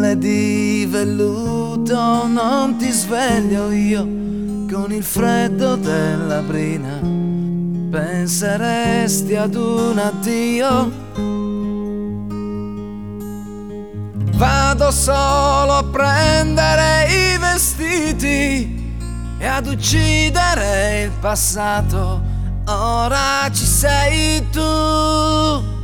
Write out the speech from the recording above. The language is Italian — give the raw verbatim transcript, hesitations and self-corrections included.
pelle di velluto, non ti sveglio io con il freddo della brina, penseresti ad un addio. Vado solo a prendere i vestiti e ad uccidere il passato, ora ci sei tu.